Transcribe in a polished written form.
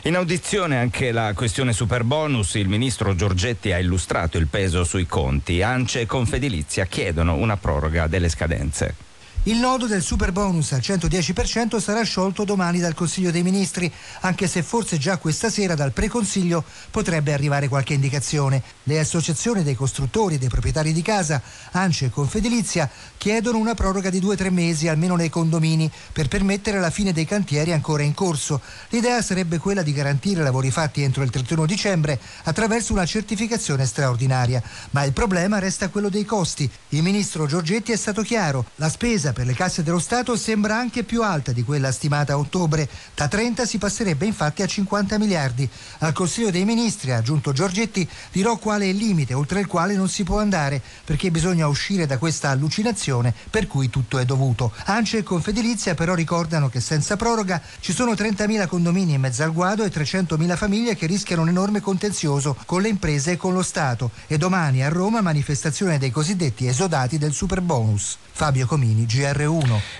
In audizione anche la questione superbonus, il ministro Giorgetti ha illustrato il peso sui conti. ANCE e Confedilizia chiedono una proroga delle scadenze. Il nodo del superbonus al 110% sarà sciolto domani dal Consiglio dei Ministri, anche se forse già questa sera dal preconsiglio potrebbe arrivare qualche indicazione. Le associazioni dei costruttori e dei proprietari di casa, ANCE e Confedilizia, chiedono una proroga di 2-3 mesi, almeno nei condomini, per permettere la fine dei cantieri ancora in corso. L'idea sarebbe quella di garantire lavori fatti entro il 31 dicembre attraverso una certificazione straordinaria. Ma il problema resta quello dei costi. Il ministro Giorgetti è stato chiaro: la spesa per le casse dello Stato sembra anche più alta di quella stimata a ottobre. Da 30 si passerebbe infatti a 50 miliardi. Al Consiglio dei Ministri, ha aggiunto Giorgetti, dirò quale è il limite oltre il quale non si può andare, perché bisogna uscire da questa allucinazione per cui tutto è dovuto. ANCE e Confedilizia però ricordano che senza proroga ci sono 30.000 condomini in mezzo al guado e 300.000 famiglie che rischiano un enorme contenzioso con le imprese e con lo Stato. E domani a Roma manifestazione dei cosiddetti esodati del superbonus. Fabio Comini, GR1.